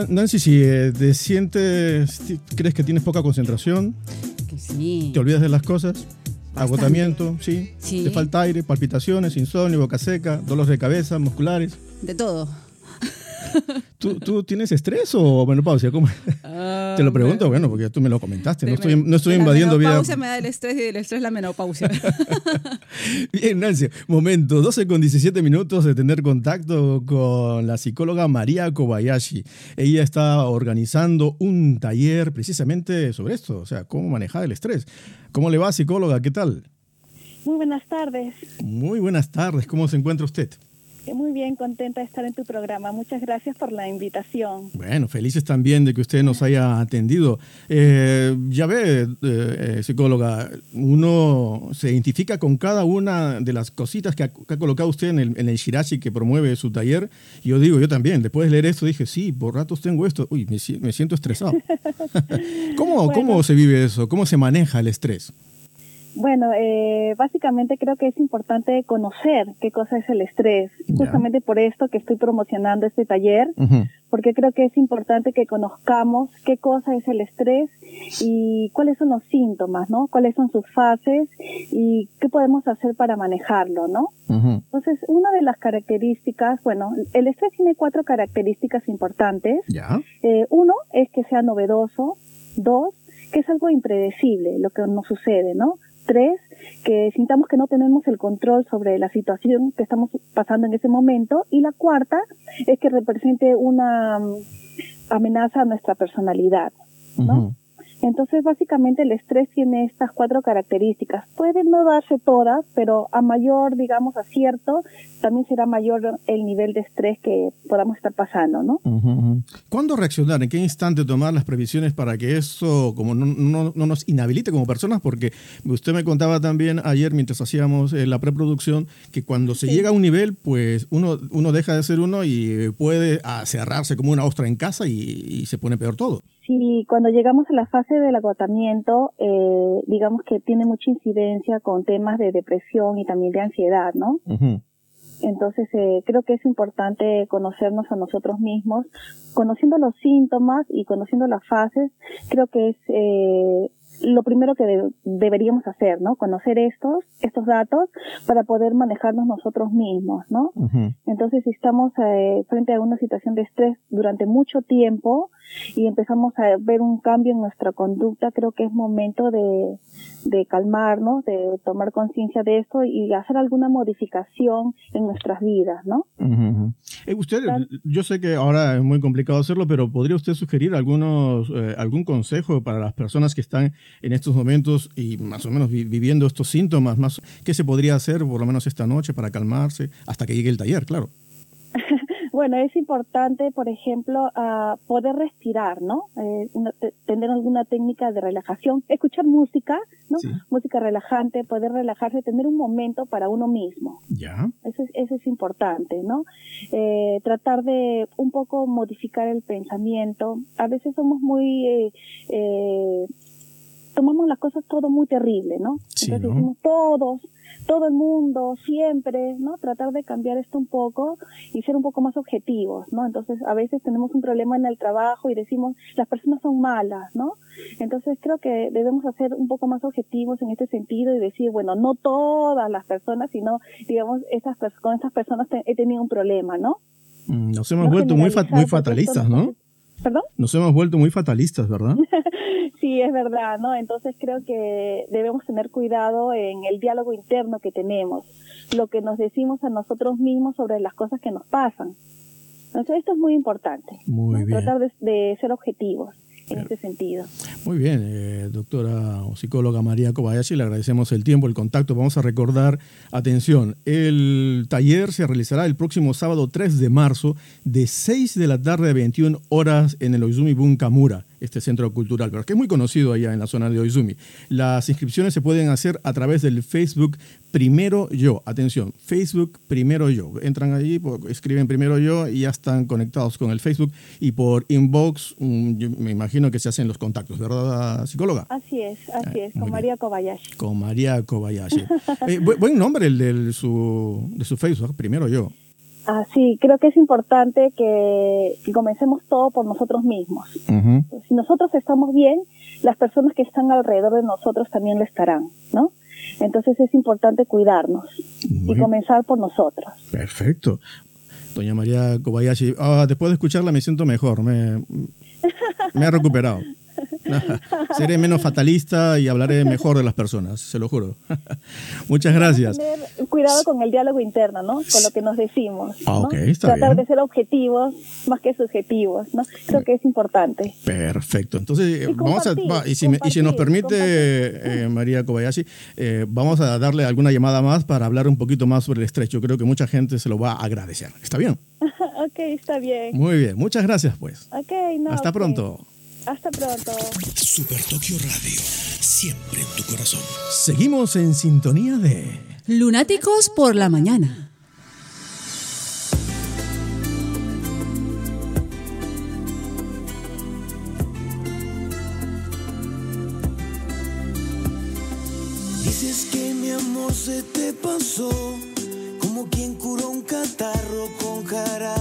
Nancy, si te sientes, si crees que tienes poca concentración, Que sí. te olvidas de las cosas, Bastante. agotamiento, ¿sí? Sí. Te falta aire, palpitaciones, insomnio, boca seca, dolores de cabeza, musculares. De todo. ¿Tú tienes estrés o menopausia? ¿Cómo? Te lo pregunto, bueno, porque tú me lo comentaste. No estoy invadiendo vida. La menopausia me da el estrés y del estrés la menopausia. Bien, Nancy, momento, 12:17 de tener contacto con la psicóloga María Kobayashi. Ella está organizando un taller precisamente sobre esto, o sea, cómo manejar el estrés. ¿Cómo le va, psicóloga? ¿Qué tal? Muy buenas tardes. Muy buenas tardes, ¿cómo se encuentra usted? Muy bien, contenta de estar en tu programa. Muchas gracias por la invitación. Bueno, felices también de que usted nos haya atendido. Ya ve, psicóloga, uno se identifica con cada una de las cositas que ha colocado usted en el Shirashi que promueve su taller. Yo digo, yo también, después de leer esto dije, sí, por ratos tengo esto. Uy, me siento estresado. ¿Cómo se vive eso? ¿Cómo se maneja el estrés? Bueno, básicamente creo que es importante conocer qué cosa es el estrés. Justamente por esto que estoy promocionando este taller, porque creo que es importante que conozcamos qué cosa es el estrés y cuáles son los síntomas, ¿no? Cuáles son sus fases y qué podemos hacer para manejarlo, ¿no? Entonces, una de las características, bueno, el estrés tiene 4 características importantes. Uno es que sea novedoso. 2, que es algo impredecible, lo que nos sucede, ¿no? 3, que sintamos que no tenemos el control sobre la situación que estamos pasando en ese momento. Y la 4 es que represente una amenaza a nuestra personalidad, ¿no? Entonces, básicamente, el estrés tiene estas 4 características. Pueden no darse todas, pero a mayor, digamos, acierto, también será mayor el nivel de estrés que podamos estar pasando, ¿no? ¿Cuándo reaccionar? ¿En qué instante tomar las previsiones para que eso como no nos inhabilite como personas? Porque usted me contaba también ayer, mientras hacíamos la preproducción, que cuando se llega a un nivel, pues uno deja de ser uno y puede cerrarse como una ostra en casa y se pone peor todo. Sí, cuando llegamos a la fase del agotamiento, digamos que tiene mucha incidencia con temas de depresión y también de ansiedad, ¿no? Entonces, creo que es importante conocernos a nosotros mismos, conociendo los síntomas y conociendo las fases. Creo que es lo primero que deberíamos hacer, ¿no? Conocer estos datos para poder manejarnos nosotros mismos, ¿no? Entonces, si estamos frente a una situación de estrés durante mucho tiempo y empezamos a ver un cambio en nuestra conducta, creo que es momento de calmarnos, de tomar conciencia de esto y hacer alguna modificación en nuestras vidas, ¿no? Usted, yo sé que ahora es muy complicado hacerlo, pero ¿podría usted sugerir algún consejo para las personas que están en estos momentos y más o menos viviendo estos síntomas? ¿Qué se podría hacer por lo menos esta noche para calmarse hasta que llegue el taller, claro? Bueno, es importante, por ejemplo, poder respirar, ¿no? Tener alguna técnica de relajación, escuchar música, ¿no? Sí. Música relajante, poder relajarse, tener un momento para uno mismo. Ya. Eso es importante, ¿no? Tratar de un poco modificar el pensamiento. A veces somos muy tomamos las cosas todo muy terrible, ¿no? Sí, entonces ¿no? decimos todo el mundo, siempre, ¿no? Tratar de cambiar esto un poco y ser un poco más objetivos, ¿no? Entonces, a veces tenemos un problema en el trabajo y decimos, las personas son malas, ¿no? Entonces, creo que debemos ser un poco más objetivos en este sentido y decir, bueno, no todas las personas, sino, digamos, con estas personas he tenido un problema, ¿no? Nos hemos vuelto muy fatalistas, ¿no? ¿Perdón? Nos hemos vuelto muy fatalistas, ¿verdad? Sí, es verdad, ¿no? Entonces creo que debemos tener cuidado en el diálogo interno que tenemos, lo que nos decimos a nosotros mismos sobre las cosas que nos pasan. Entonces esto es muy importante, muy bien. Tratar de ser objetivos en este sentido. Muy bien, doctora o psicóloga María Kobayashi, le agradecemos el tiempo, el contacto. Vamos a recordar, atención, el taller se realizará el próximo sábado 3 de marzo de 6 de la tarde a 21 horas en el Oizumi Bunkamura, este centro cultural, pero que es muy conocido allá en la zona de Oizumi. Las inscripciones se pueden hacer a través del Facebook Primero Yo. Atención, Facebook Primero Yo. Entran allí, escriben Primero Yo y ya están conectados con el Facebook y por inbox, yo me imagino que se hacen los contactos, ¿verdad, psicóloga? Así es, con María Kobayashi. Con María Kobayashi. Buen nombre el de su Facebook, Primero Yo. Sí, creo que es importante que comencemos todo por nosotros mismos. Uh-huh. Si nosotros estamos bien, las personas que están alrededor de nosotros también lo estarán, ¿no? Entonces es importante cuidarnos y comenzar por nosotros. Perfecto. Doña María Kobayashi, después de escucharla me siento mejor, me he recuperado. Seré menos fatalista y hablaré mejor de las personas, se lo juro. Muchas gracias. Tener cuidado con el diálogo interno, ¿no? Con lo que nos decimos. ¿no? Okay, está Tratar bien. de ser objetivos más que subjetivos, ¿no? Creo que es importante. Perfecto. Entonces, y si nos permite, María Kobayashi, vamos a darle alguna llamada más para hablar un poquito más sobre el estrés. Yo creo que mucha gente se lo va a agradecer. ¿Está bien? Ok, está bien. Muy bien. Muchas gracias, pues. Hasta pronto. Hasta pronto. Super Tokio Radio, siempre en tu corazón. Seguimos en sintonía de Lunáticos por la mañana. Dices que mi amor se te pasó, como quien curó un catarro con jarabe